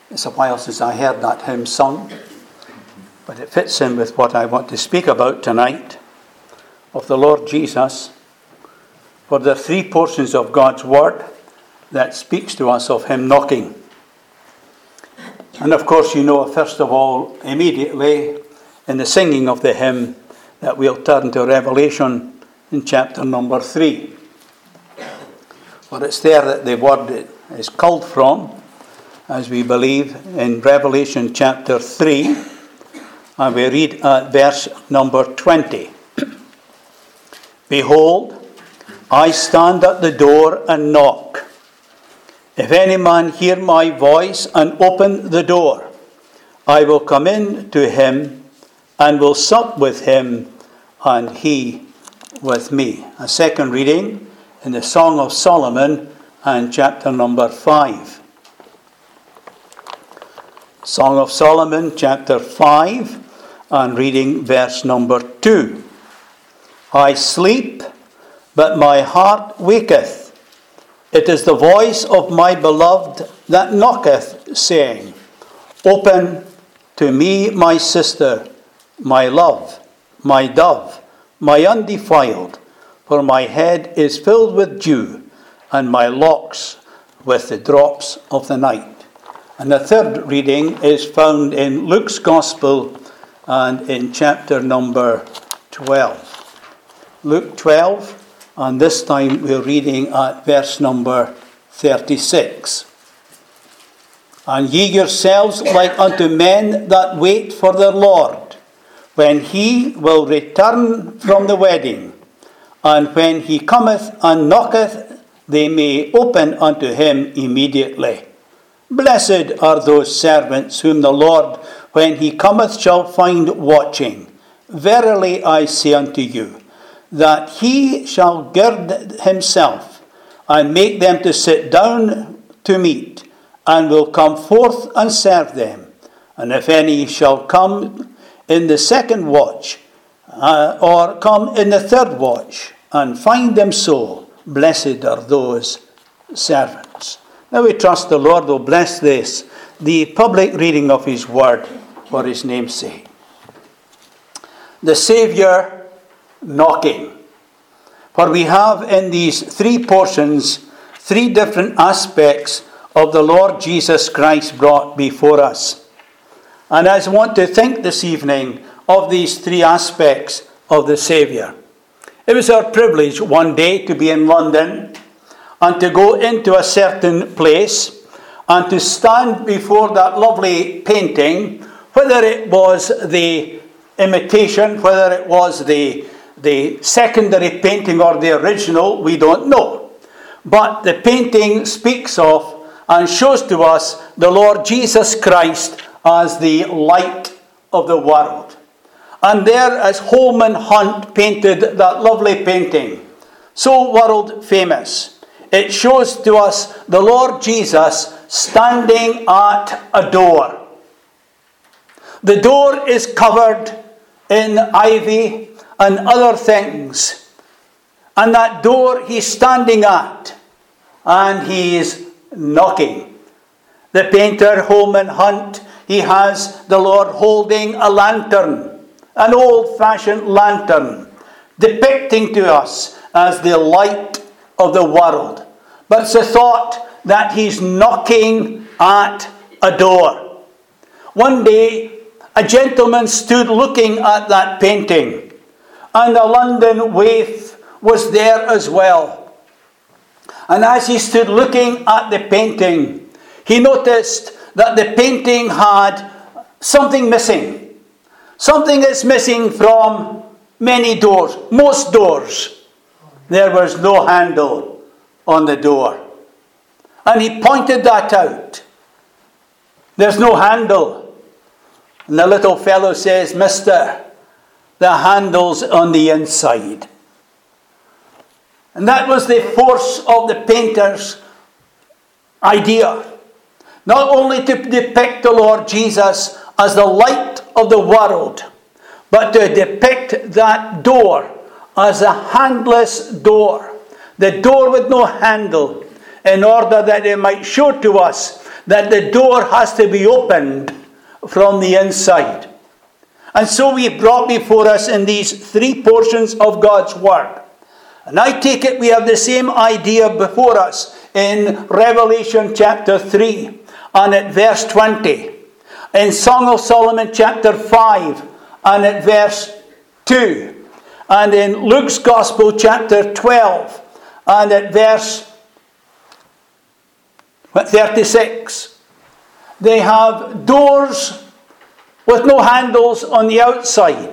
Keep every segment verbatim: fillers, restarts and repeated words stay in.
It's a while since I heard that hymn sung, but it fits in with what I want to speak about tonight, of the Lord Jesus. For there are three portions of God's Word that speaks to us of Him knocking. And of course you know, first of all, immediately in the singing of the hymn, that we'll turn to Revelation in chapter number three. For it's there that the word is culled from, as we believe, in Revelation chapter three. And we read at verse number twenty. Behold, I stand at the door and knock. If any man hear my voice and open the door, I will come in to him and will sup with him and he with me. A second reading in the Song of Solomon and chapter number five. Song of Solomon chapter five and reading verse number two. I sleep, but my heart waketh. It is the voice of my beloved that knocketh, saying, Open to me, my sister, my love, my dove, my undefiled, for my head is filled with dew, and my locks with the drops of the night. And the third reading is found in Luke's Gospel and in chapter number twelve. Luke twelve, and this time we're reading at verse number thirty-six. And ye yourselves like unto men that wait for their Lord, when he will return from the wedding, and when he cometh and knocketh, they may open unto him immediately. Blessed are those servants whom the Lord, when he cometh, shall find watching. Verily I say unto you, that he shall gird himself, and make them to sit down to meat, and will come forth and serve them. And if any shall come in the second watch, uh, or come in the third watch, and find them so, blessed are those servants. Now we trust the Lord will bless this, the public reading of his word, for his name's sake. The Saviour knocking. For we have in these three portions, three different aspects of the Lord Jesus Christ brought before us. And I want to think this evening of these three aspects of the Saviour. It was our privilege one day to be in London and to go into a certain place and to stand before that lovely painting, whether it was the imitation, whether it was the, the secondary painting or the original, we don't know. But the painting speaks of and shows to us the Lord Jesus Christ as the light of the world. And there, as Holman Hunt painted that lovely painting, so world famous, it shows to us the Lord Jesus standing at a door. The door is covered in ivy and other things. And that door he's standing at, and he is knocking. The painter Holman Hunt, he has the Lord holding a lantern, an old-fashioned lantern, depicting to us as the light of the world. But it's a thought that he's knocking at a door. One day, a gentleman stood looking at that painting, and a London waif was there as well. And as he stood looking at the painting, he noticed that the painting had something missing. Something that's missing from many doors, most doors. There was no handle on the door. And he pointed that out. There's no handle. And the little fellow says, Mister, the handle's on the inside. And that was the force of the painter's idea. Not only to depict the Lord Jesus as the light of the world, but to depict that door as a handless door. The door with no handle, in order that it might show to us that the door has to be opened from the inside. And so we brought before us in these three portions of God's Word. And I take it we have the same idea before us in Revelation chapter three and at verse twenty. In Song of Solomon chapter five and at verse two. And in Luke's Gospel chapter twelve and at verse thirty-six. They have doors with no handles on the outside.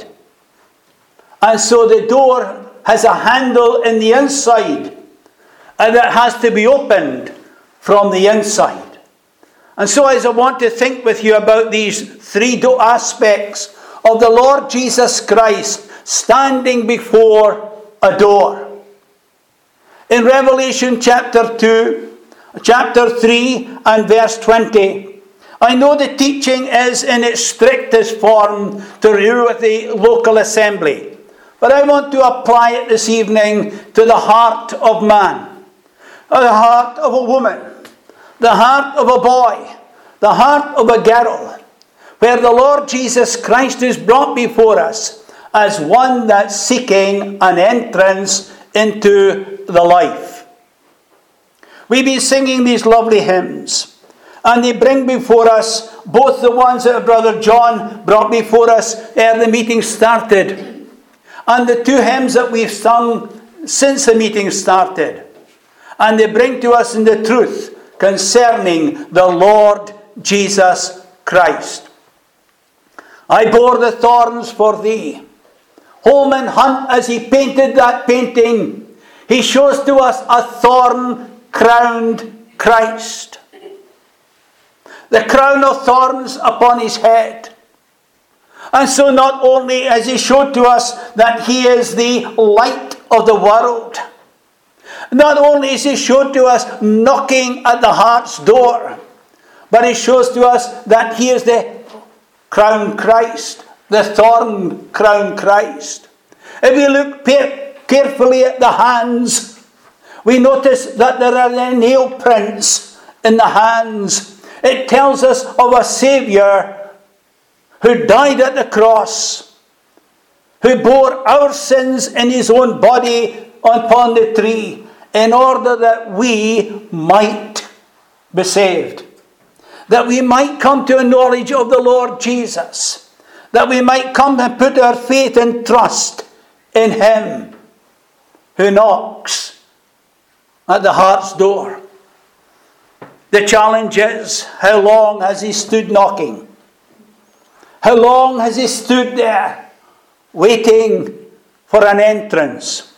And so the door has a handle in the inside, and it has to be opened from the inside. And so as I want to think with you about these three aspects of the Lord Jesus Christ standing before a door. In Revelation chapter two, chapter three and verse twenty, I know the teaching is in its strictest form to do with the local assembly. But I want to apply it this evening to the heart of man, the heart of a woman, the heart of a boy, the heart of a girl, where the Lord Jesus Christ is brought before us as one that's seeking an entrance into the life. We've been singing these lovely hymns, and they bring before us both the ones that Brother John brought before us ere the meeting started, and the two hymns that we've sung since the meeting started. And they bring to us in the truth concerning the Lord Jesus Christ. I bore the thorns for thee. Holman Hunt, as he painted that painting, he shows to us a thorn-crowned Christ. The crown of thorns upon his head. And so not only has he showed to us that he is the light of the world, not only is he showed to us knocking at the heart's door, but he shows to us that he is the crown Christ, the thorn crown Christ. If we look carefully at the hands, we notice that there are the nail prints in the hands. It tells us of a Saviour who died at the cross, who bore our sins in his own body upon the tree, in order that we might be saved. That we might come to a knowledge of the Lord Jesus. That we might come and put our faith and trust in him who knocks at the heart's door. The challenge is, how long has he stood knocking? How long has he stood there waiting for an entrance?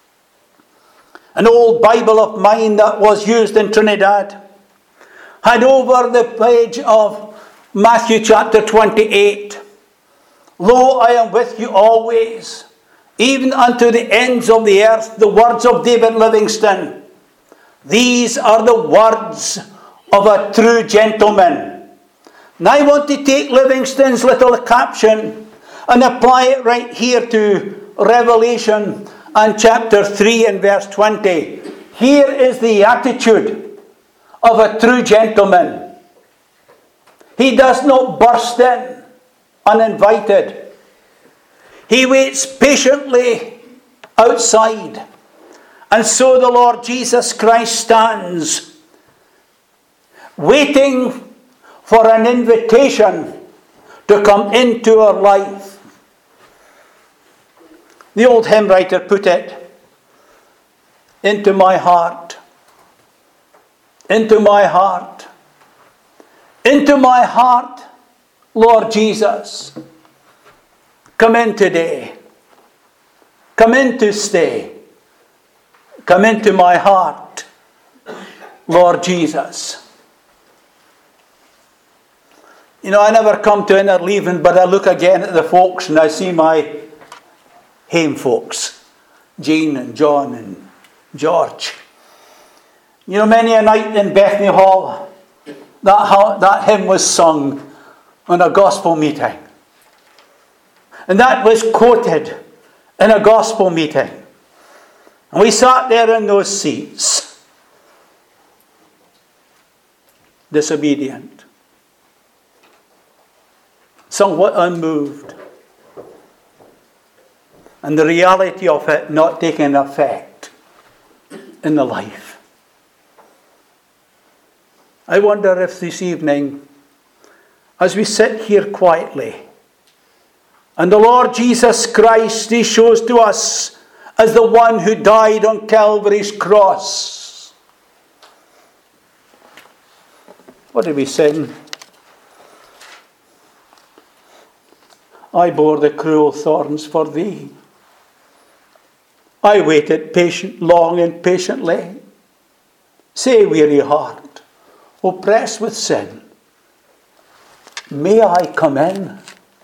An old Bible of mine that was used in Trinidad had over the page of Matthew chapter twenty-eight. Lo, I am with you always, even unto the ends of the earth. The words of David Livingstone. These are the words of a true gentleman. And I want to take Livingstone's little caption and apply it right here to Revelation and chapter three and verse twenty. Here is the attitude of a true gentleman. He does not burst in uninvited. He waits patiently outside. And so the Lord Jesus Christ stands waiting for an invitation to come into our life. The old hymn writer put it, into my heart, into my heart, into my heart, Lord Jesus. Come in today. Come in to stay. Come into my heart, Lord Jesus. You know, I never come to inner leaving, but I look again at the folks and I see my home folks, Jean and John and George. You know, many a night in Bethany Hall, that, that hymn was sung on a gospel meeting. And that was quoted in a gospel meeting. And we sat there in those seats. disobedient, somewhat unmoved, and the reality of it not taking effect in the life. I wonder if this evening, as we sit here quietly, and the Lord Jesus Christ, He shows to us as the one who died on Calvary's cross. What did we sing? I bore the cruel thorns for thee. I waited patient, long and patiently. Say, weary heart, oppressed with sin, may I come in?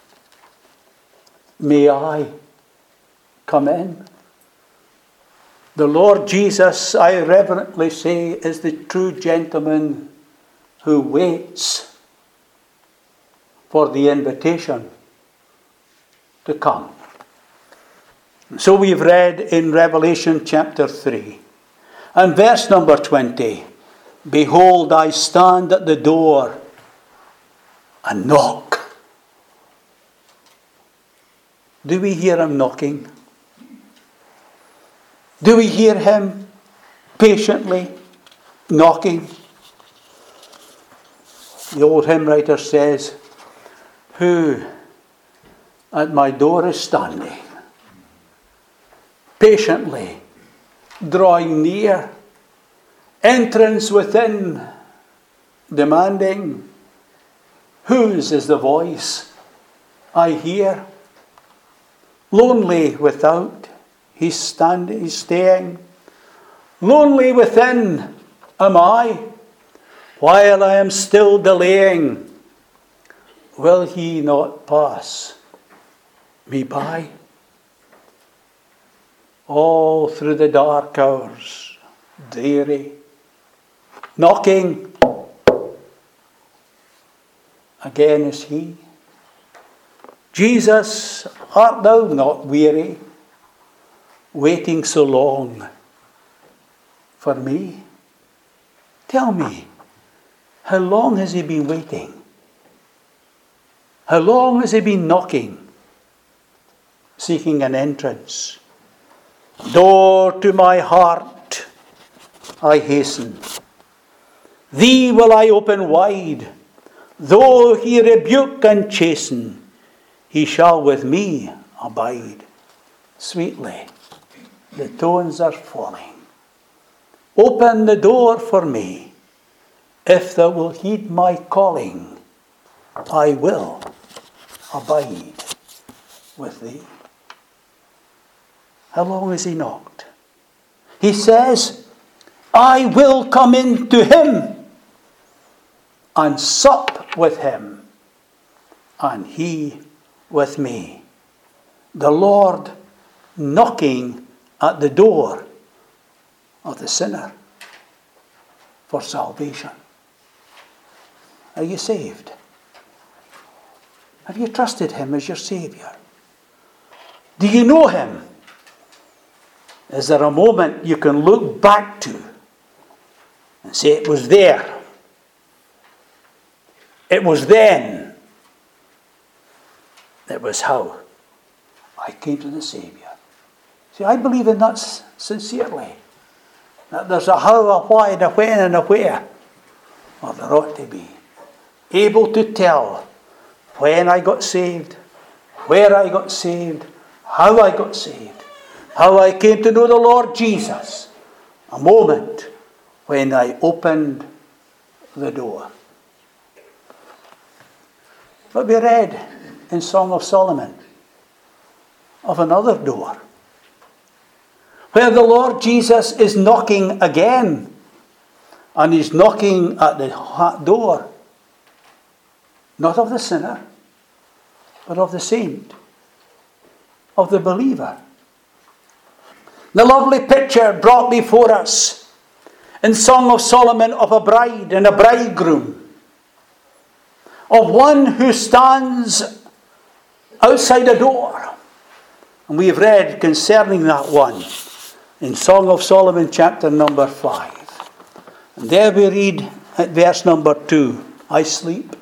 May I come in? The Lord Jesus, I reverently say, is the true gentleman who waits for the invitation to come. So we've read in Revelation chapter three and verse number twenty, behold, I stand at the door and knock. Do we hear him knocking? Do we hear him patiently knocking? The old hymn writer says, who at my door is standing, patiently drawing near, entrance within demanding, whose is the voice I hear? Lonely without, he's standing, he's staying. Lonely within am I, while I am still delaying. Will he not pass me by? All through the dark hours, dreary, knocking, again is he. Jesus, art thou not weary, waiting so long for me? Tell me, how long has he been waiting? How long has he been knocking, seeking an entrance? Door to my heart I hasten. Thee will I open wide. Though he rebuke and chasten, he shall with me abide. Sweetly, the tones are falling. Open the door for me. If thou wilt heed my calling, I will abide with thee. How long has he knocked? He says, I will come in to him and sup with him, and he with me. The Lord knocking at the door of the sinner for salvation. Are you saved? Have you trusted him as your Saviour? Do you know him? Is there a moment you can look back to and say, it was there, it was then, it was how I came to the Saviour? See, I believe in that sincerely. That there's a how, a why, and a when, and a where. Or there ought to be. Able to tell when I got saved, where I got saved, how I got saved, how I came to know the Lord Jesus. A moment when I opened the door. But we read in Song of Solomon of another door, where the Lord Jesus is knocking again, and he's knocking at the door, not of the sinner, but of the saint, of the believer. The lovely picture brought before us in Song of Solomon of a bride and a bridegroom, of one who stands outside a door. And we have read concerning that one in Song of Solomon chapter number five. And there we read at verse number two. I sleep,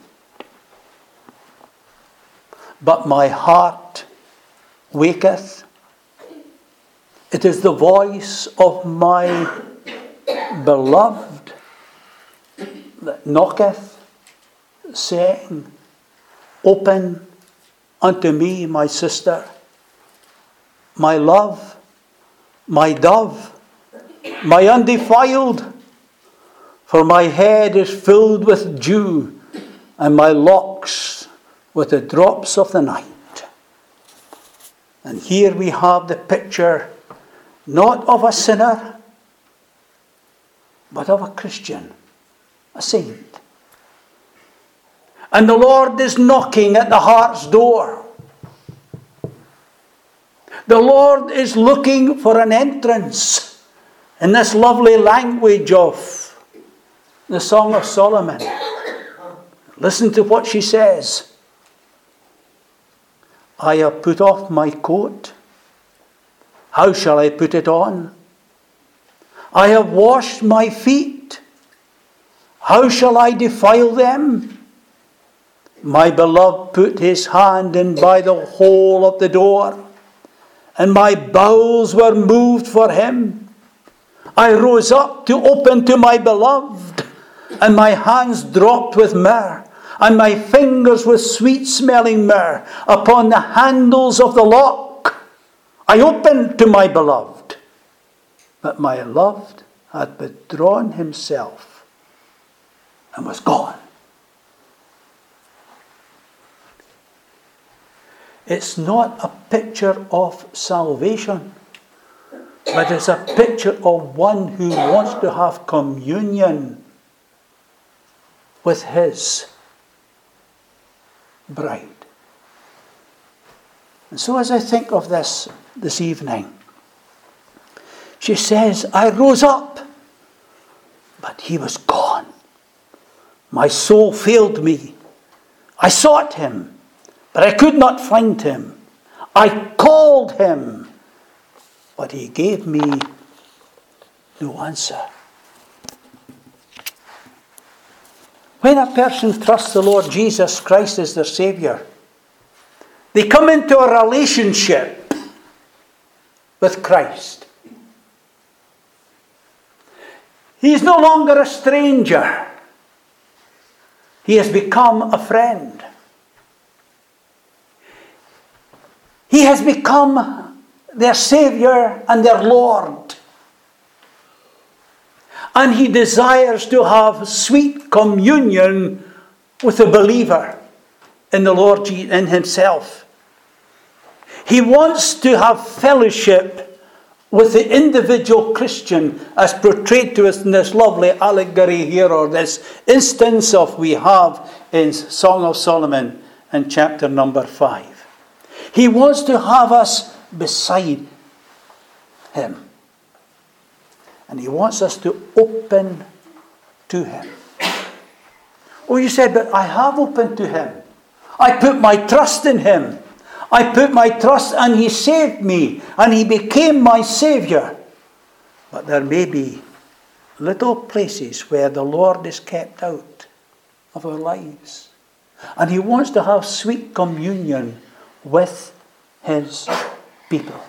but my heart waketh. It is the voice of my beloved that knocketh, saying, Open unto me, my sister, my love, my dove, my undefiled, for my head is filled with dew, and my locks with the drops of the night. And here we have the picture not of a sinner, but of a Christian, a saint. And the Lord is knocking at the heart's door. The Lord is looking for an entrance in this lovely language of the Song of Solomon. Listen to what she says. I have put off my coat. How shall I put it on? I have washed my feet. How shall I defile them? My beloved put his hand in by the hole of the door, and my bowels were moved for him. I rose up to open to my beloved, and my hands dropped with myrrh, and my fingers with sweet-smelling myrrh upon the handles of the lock. I opened to my beloved, but my beloved had withdrawn himself and was gone. It's not a picture of salvation, but it's a picture of one who wants to have communion with his bride. And so as I think of this this evening, she says, I rose up, but he was gone. My soul failed me. I sought him, but I could not find him. I called him, but he gave me no answer. When a person trusts the Lord Jesus Christ as their Saviour, they come into a relationship with Christ. He is no longer a stranger. He has become a friend. He has become their Saviour and their Lord. And he desires to have sweet communion with the believer in the Lord Jesus, in himself. He wants to have fellowship with the individual Christian, as portrayed to us in this lovely allegory here, or this instance of we have in Song of Solomon in chapter number five. He wants to have us beside him. And he wants us to open to him. Oh, you said, but I have opened to him. I put my trust in him. I put my trust and he saved me. And he became my Saviour. But there may be little places where the Lord is kept out of our lives. And he wants to have sweet communion with his people.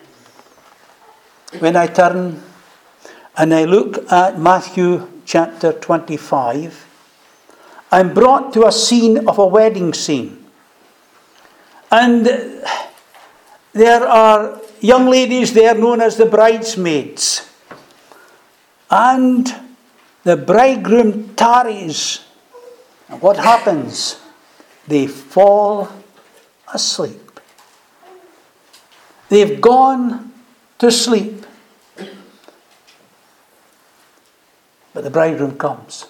When I turn and I look at Matthew chapter twenty-five, I'm brought to a scene of a wedding scene. And there are young ladies there known as the bridesmaids. And the bridegroom tarries. And what happens? They fall asleep. They've gone to sleep. But the bridegroom comes.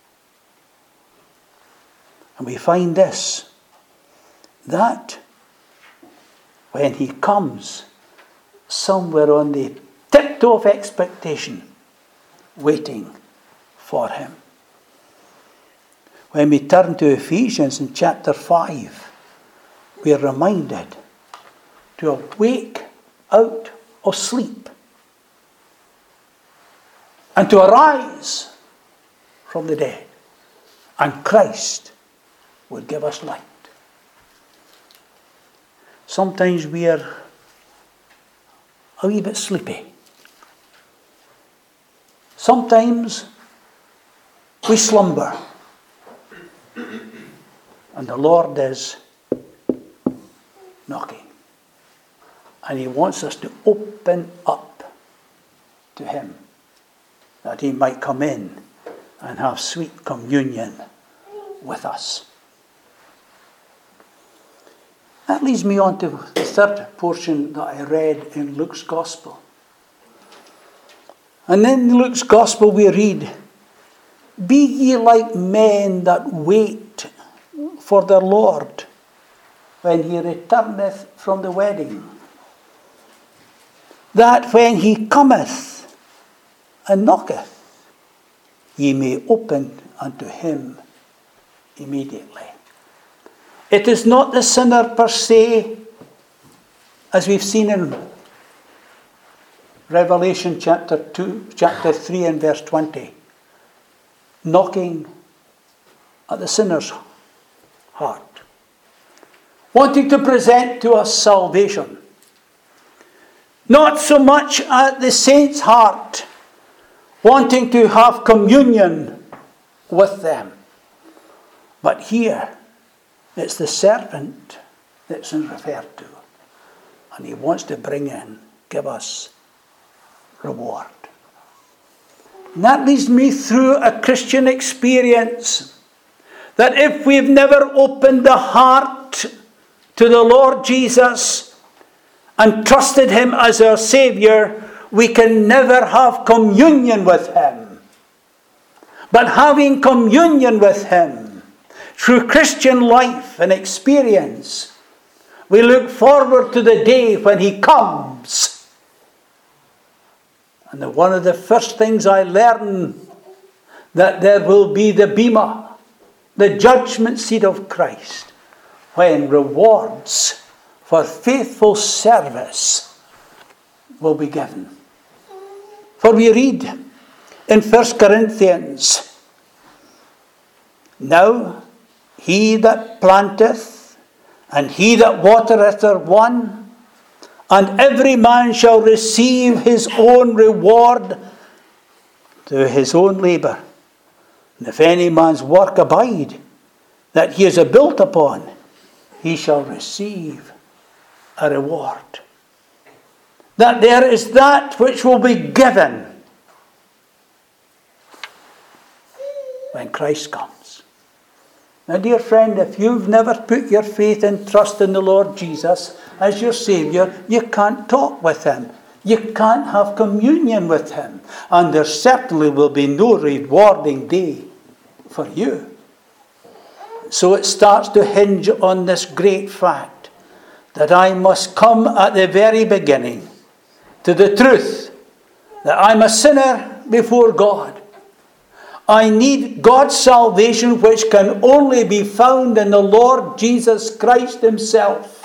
And we find this, that when he comes, somewhere on the tiptoe of expectation, waiting for him. When we turn to Ephesians in chapter five, we are reminded to awake out of sleep and to arise from the dead. and Christ would give us light. Sometimes we are a wee bit sleepy. Sometimes we slumber. And the Lord is knocking. And he wants us to open up to him, that he might come in and have sweet communion with us. That leads me on to the third portion that I read in Luke's Gospel. And in Luke's Gospel we read, "Be ye like men that wait for the Lord when he returneth from the wedding, that when he cometh and knocketh, ye may open unto him immediately." It is not the sinner per se, as we've seen in Revelation chapter two, chapter three and verse twenty, knocking at the sinner's heart, wanting to present to us salvation. Not so much at the saint's heart, wanting to have communion with them. But here, it's the servant that's referred to. And he wants to bring in, give us reward. And that leads me through a Christian experience, that if we've never opened the heart to the Lord Jesus and trusted him as our Saviour, we can never have communion with him. But having communion with him through Christian life and experience, we look forward to the day when he comes. And the, one of the first things I learn, that there will be the bema, the judgment seat of Christ, when rewards for faithful service will be given. For we read in First Corinthians, "Now he that planteth and he that watereth are one, and every man shall receive his own reward to his own labour. And if any man's work abide, that he is built upon, he shall receive a reward." That there is that which will be given when Christ comes. Now, dear friend, if you've never put your faith and trust in the Lord Jesus as your Saviour, you can't talk with him. You can't have communion with him. And there certainly will be no rewarding day for you. So it starts to hinge on this great fact that I must come at the very beginning to the truth that I'm a sinner before God. I need God's salvation, which can only be found in the Lord Jesus Christ himself.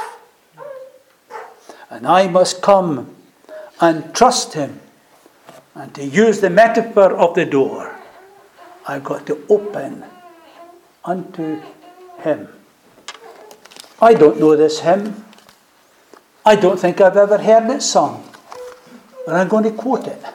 And I must come and trust him. And to use the metaphor of the door, I've got to open unto him. I don't know this hymn. I don't think I've ever heard it sung. But I'm going to quote it.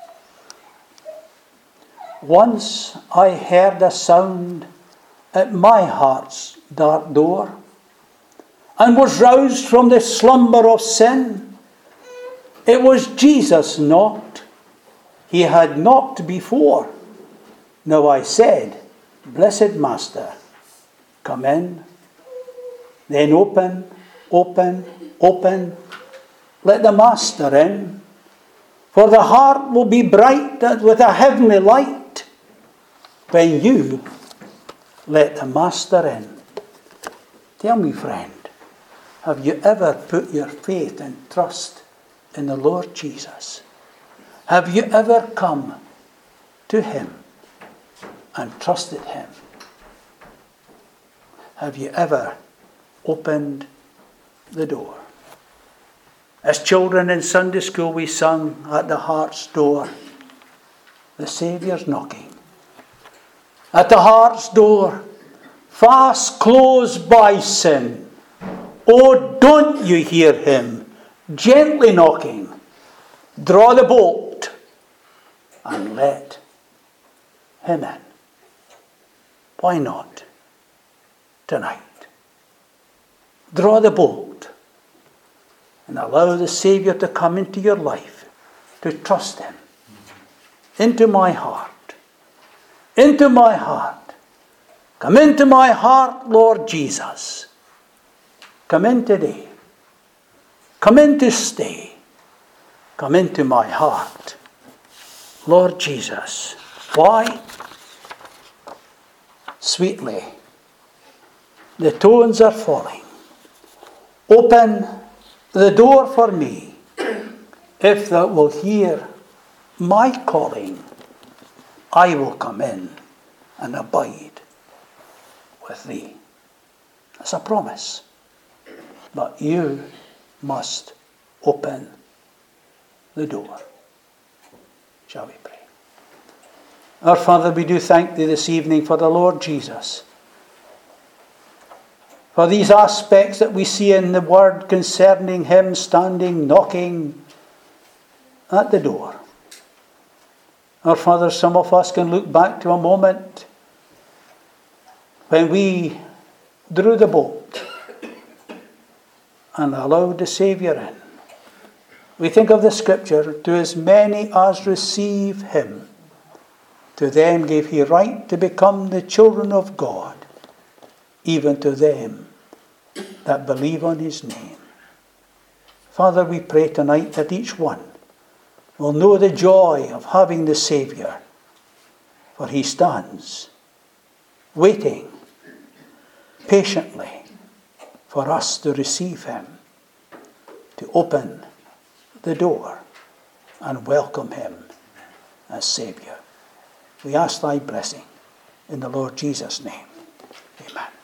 "Once I heard a sound at my heart's dark door, and was roused from the slumber of sin. It was Jesus knocked. He had knocked before. Now I said, Blessed Master, come in. Then open, open, open. Let the Master in. For the heart will be bright with a heavenly light when you let the Master in." Tell me, friend, have you ever put your faith and trust in the Lord Jesus? Have you ever come to him and trusted him? Have you ever opened the door? As children in Sunday school we sung, "At the heart's door, the Saviour's knocking." at the heart's door, fast closed by sin. Oh, don't you hear him gently knocking? Draw the bolt and let him in. Why not tonight? Draw the bolt and allow the Saviour to come into your life, to trust him. Into my heart. Into my heart. Come into my heart, Lord Jesus. Come in today. Come in to stay. Come into my heart, Lord Jesus. Why? Sweetly, the tones are falling. Open the door for me, if thou wilt hear my calling. I will come in and abide with thee. That's a promise. But you must open the door. Shall we pray? Our Father, we do thank thee this evening for the Lord Jesus. For these aspects that we see in the word concerning him standing, knocking at the door. Our Father, some of us can look back to a moment when we drew the bolt and allowed the Saviour in. We think of the scripture, to as many as receive him, to them gave he right to become the children of God, even to them that believe on his name. Father, we pray tonight that each one will know the joy of having the Saviour, for he stands waiting patiently for us to receive him, to open the door and welcome him as Saviour. We ask thy blessing in the Lord Jesus' name. Amen.